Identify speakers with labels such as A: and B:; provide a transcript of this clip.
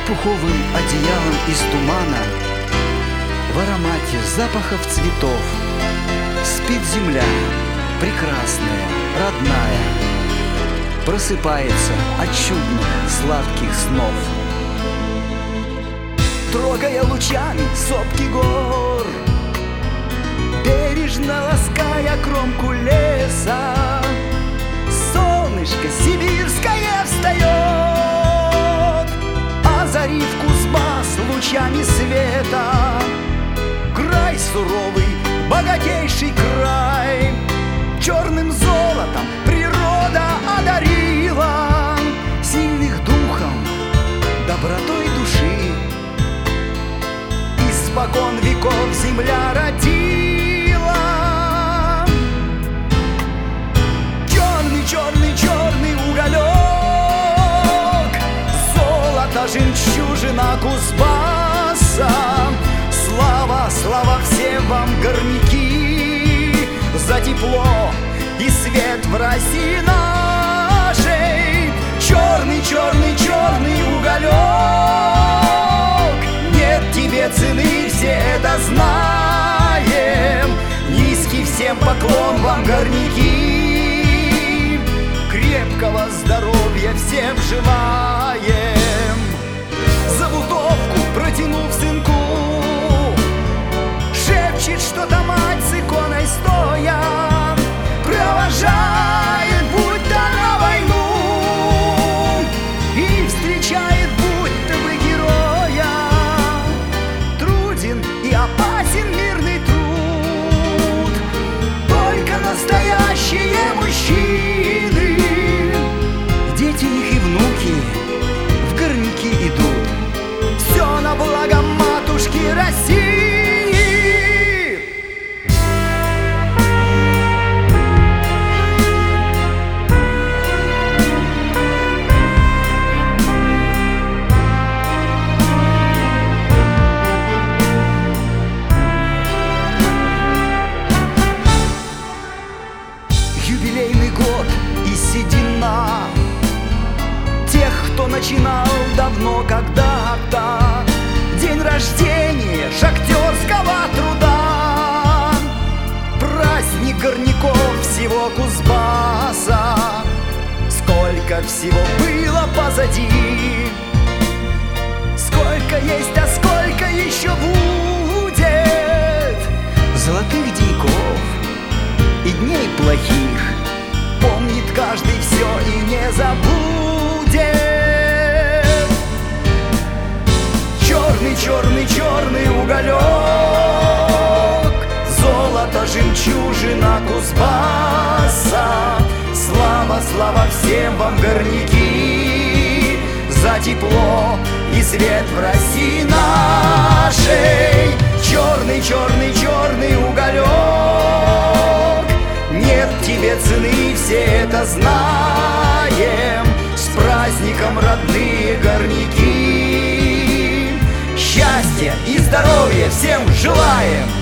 A: пуховым одеялом из тумана, в аромате запахов цветов спит земля, прекрасная, родная, просыпается от чудных сладких снов. Трогая лучами сопки гор, бережно лаская кромку леса, солнышко сибирское встает, озарив Кузбасс лучами света. Край суровый, богатейший край, черным золотом природа одарила, сильных духом, добротой души. Испокон веков земля родила. Черный, черный, черный уголек, золото, жемчужина Кузбасса. Слава, слава всем вам, горняки, за тепло и свет в России нашей. Черный, черный, черный уголек, нет тебе цены, все это знаем. Низкий всем поклон вам, горняки, крепкого здоровья всем желаем. За бутовку протянув сынку, шепчет что-то мать с иконой стоя, провожает будто на войну и встречает будто бы героя. Труден и опасен мирный труд, только настоящие мужчины. Дети их и внуки в горняки идут, все на благо матушки России. Юбилейный год и седина тех, кто начинал давно когда-то. День рождения шахтерского труда, праздник горняков всего Кузбасса. Сколько всего было позади, сколько есть, а сколько еще будет. Золотых деньков и дней плохих помнит каждый все и не забудет. Черный, черный, черный уголек, золото, жемчужина Кузбасса. Слава, слава всем вам, горняки, за тепло и свет в России нашей. Черный, черный, черный уголек, нет тебе цены, все это знаем. С праздником, родные горняки, счастья и здоровья всем желаем.